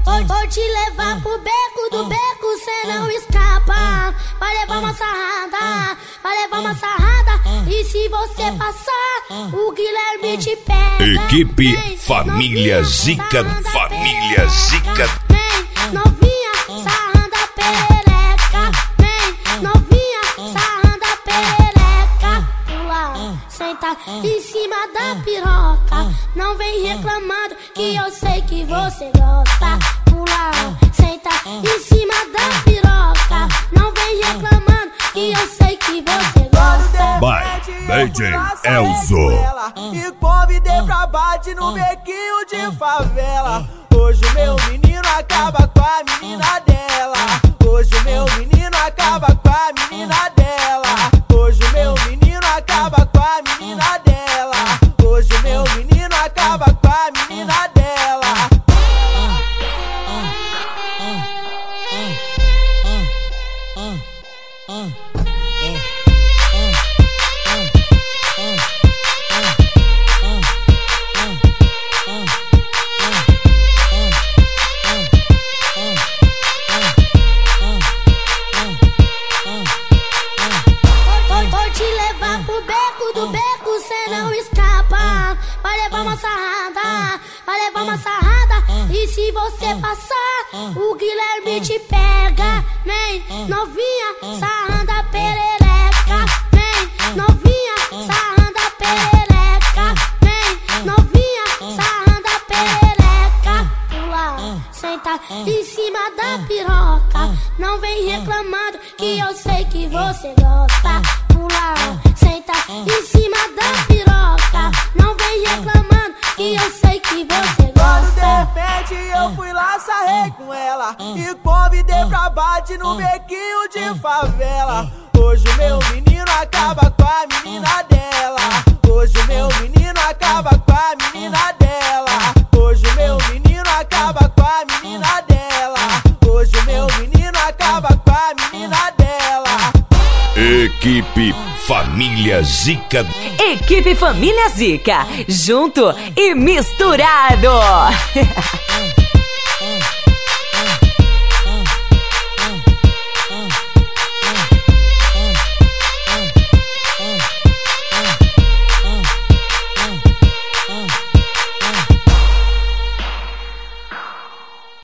Vou te levar pro beco do beco, cê não escapa. Vai levar uma sarrada, vai levar uma sarrada. E se você passar, o Guilherme te pega. Equipe Família Zica, Família Zica. Vem, novinha, sarranda perereca. Vem, novinha, sarranda perereca. Pula, senta em cima da piroca. Não vem reclamando que eu sei que você gosta. Pula, senta em cima da piroca. Não vem reclamando que eu sei que você gosta. Vai, DJ Elzo. E convidei pra bate no bequinho de favela. Hoje o meu menino acaba com a menina dela. Hoje o meu menino acaba com a menina dela. Hoje o meu menino acaba com a menina dela. Hoje o meu menino acaba com a menina dela. Vou te levar pro beco do beco, cê não escapa. Vai levar uma sarrada, vai levar uma sarrada. E se você passar, o Guilherme te pega. Vem, novinha, sarranda perereca. Vem, novinha, sarranda perereca. Vem, novinha, sarranda perereca. Pula, senta em cima da piroca. Não vem reclamando que eu sei que você gosta. Pula, senta em cima da piroca. Não vem reclamando que eu sei que você Quando de gosta. repente eu fui lá, sarrei com ela. E convidei pra bate no bequinho de favela. Hoje o meu menino acaba com a menina dela. Hoje o meu menino acaba com a menina dela. Hoje o meu menino acaba com a menina dela. Hoje o meu menino acaba com a menina dela. Equipe Família Zica. Equipe Família Zica, junto e misturado.